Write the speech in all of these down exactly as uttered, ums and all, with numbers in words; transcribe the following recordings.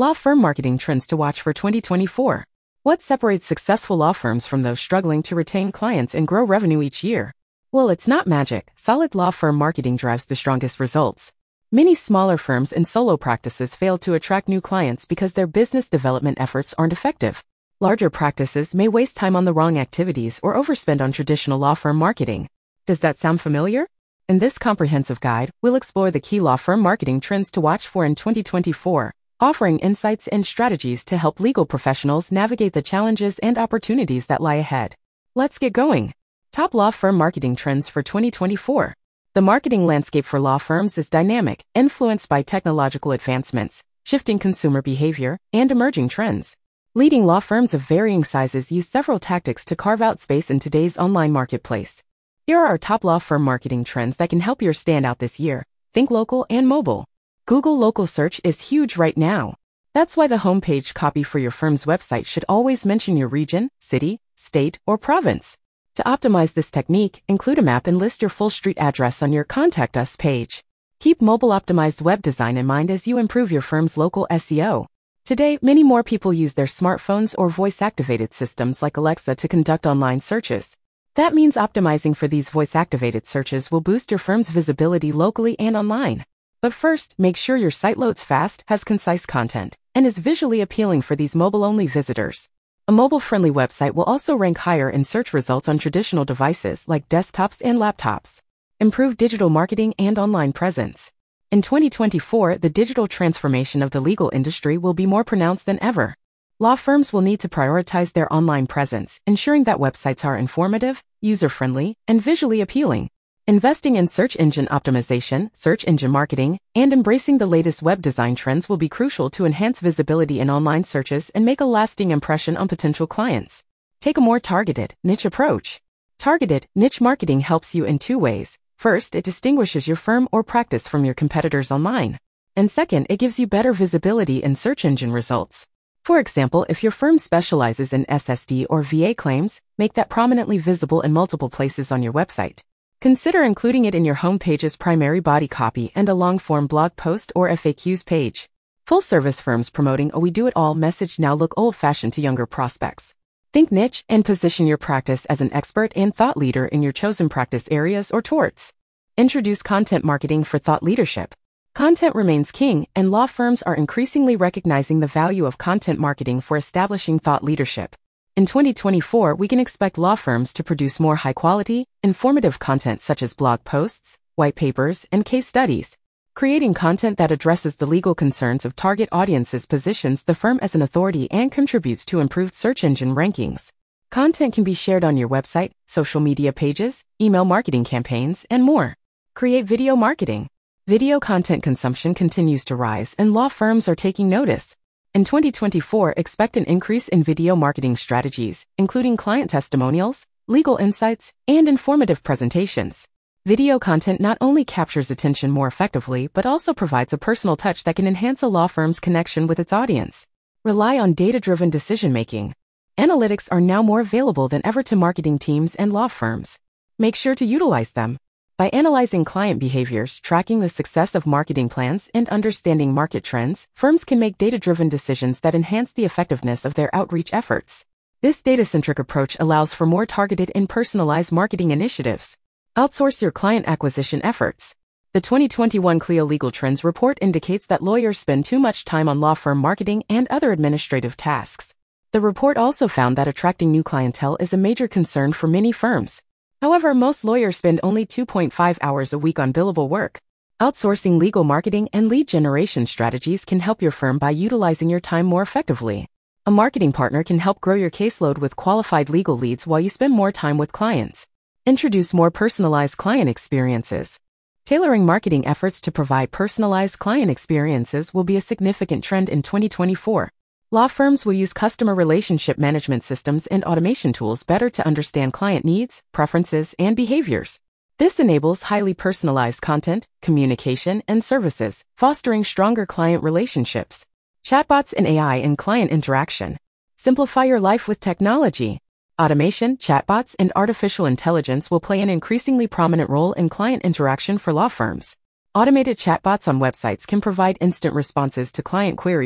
Law firm marketing trends to watch for twenty twenty-four. What separates successful law firms from those struggling to retain clients and grow revenue each year? Well, it's not magic. Solid law firm marketing drives the strongest results. Many smaller firms and solo practices fail to attract new clients because their business development efforts aren't effective. Larger practices may waste time on the wrong activities or overspend on traditional law firm marketing. Does that sound familiar? In this comprehensive guide, we'll explore the key law firm marketing trends to watch for in twenty twenty-four, offering insights and strategies to help legal professionals navigate the challenges and opportunities that lie ahead. Let's get going. Top law firm marketing trends for twenty twenty-four. The marketing landscape for law firms is dynamic, influenced by technological advancements, shifting consumer behavior, and emerging trends. Leading law firms of varying sizes use several tactics to carve out space in today's online marketplace. Here are our top law firm marketing trends that can help yours stand out this year. Think local and mobile. Google local search is huge right now. That's why the homepage copy for your firm's website should always mention your region, city, state, or province. To optimize this technique, include a map and list your full street address on your Contact Us page. Keep mobile-optimized web design in mind as you improve your firm's local S E O. Today, many more people use their smartphones or voice-activated systems like Alexa to conduct online searches. That means optimizing for these voice-activated searches will boost your firm's visibility locally and online. But first, make sure your site loads fast, has concise content, and is visually appealing for these mobile-only visitors. A mobile-friendly website will also rank higher in search results on traditional devices like desktops and laptops. Improve digital marketing and online presence. In twenty twenty-four, the digital transformation of the legal industry will be more pronounced than ever. Law firms will need to prioritize their online presence, ensuring that websites are informative, user-friendly, and visually appealing. Investing in search engine optimization, search engine marketing, and embracing the latest web design trends will be crucial to enhance visibility in online searches and make a lasting impression on potential clients. Take a more targeted, niche approach. Targeted, niche marketing helps you in two ways. First, it distinguishes your firm or practice from your competitors online. And second, it gives you better visibility in search engine results. For example, if your firm specializes in S S D or V A claims, make that prominently visible in multiple places on your website. Consider including it in your homepage's primary body copy and a long-form blog post or F A Qs page. Full-service firms promoting a we-do-it-all message now look old-fashioned to younger prospects. Think niche and position your practice as an expert and thought leader in your chosen practice areas or torts. Introduce content marketing for thought leadership. Content remains king, and law firms are increasingly recognizing the value of content marketing for establishing thought leadership. In twenty twenty-four, we can expect law firms to produce more high-quality, informative content such as blog posts, white papers, and case studies. Creating content that addresses the legal concerns of target audiences positions the firm as an authority and contributes to improved search engine rankings. Content can be shared on your website, social media pages, email marketing campaigns, and more. Create video marketing. Video content consumption continues to rise, and law firms are taking notice. In twenty twenty-four, expect an increase in video marketing strategies, including client testimonials, legal insights, and informative presentations. Video content not only captures attention more effectively, but also provides a personal touch that can enhance a law firm's connection with its audience. Rely on data-driven decision-making. Analytics are now more available than ever to marketing teams and law firms. Make sure to utilize them. By analyzing client behaviors, tracking the success of marketing plans, and understanding market trends, firms can make data-driven decisions that enhance the effectiveness of their outreach efforts. This data-centric approach allows for more targeted and personalized marketing initiatives. Outsource your client acquisition efforts. The twenty twenty-one Clio Legal Trends report indicates that lawyers spend too much time on law firm marketing and other administrative tasks. The report also found that attracting new clientele is a major concern for many firms. However, most lawyers spend only two point five hours a week on billable work. Outsourcing legal marketing and lead generation strategies can help your firm by utilizing your time more effectively. A marketing partner can help grow your caseload with qualified legal leads while you spend more time with clients. Introduce more personalized client experiences. Tailoring marketing efforts to provide personalized client experiences will be a significant trend in twenty twenty-four. Law firms will use customer relationship management systems and automation tools better to understand client needs, preferences, and behaviors. This enables highly personalized content, communication, and services, fostering stronger client relationships. Chatbots and A I in client interaction. Simplify your life with technology. Automation, chatbots, and artificial intelligence will play an increasingly prominent role in client interaction for law firms. Automated chatbots on websites can provide instant responses to client queries,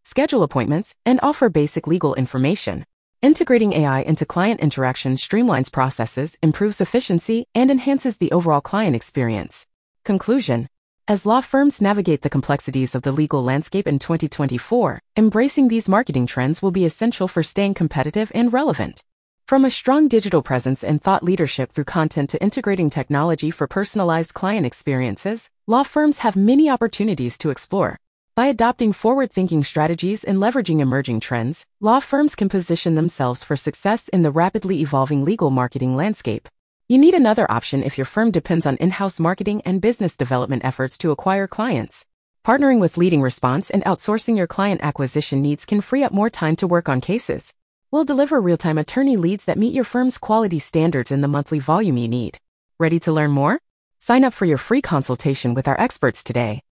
schedule appointments, and offer basic legal information. Integrating A I into client interaction streamlines processes, improves efficiency, and enhances the overall client experience. Conclusion: as law firms navigate the complexities of the legal landscape in twenty twenty-four, embracing these marketing trends will be essential for staying competitive and relevant. From a strong digital presence and thought leadership through content to integrating technology for personalized client experiences, law firms have many opportunities to explore. By adopting forward-thinking strategies and leveraging emerging trends, law firms can position themselves for success in the rapidly evolving legal marketing landscape. You need another option if your firm depends on in-house marketing and business development efforts to acquire clients. Partnering with Leading Response and outsourcing your client acquisition needs can free up more time to work on cases. We'll deliver real-time attorney leads that meet your firm's quality standards in the monthly volume you need. Ready to learn more? Sign up for your free consultation with our experts today.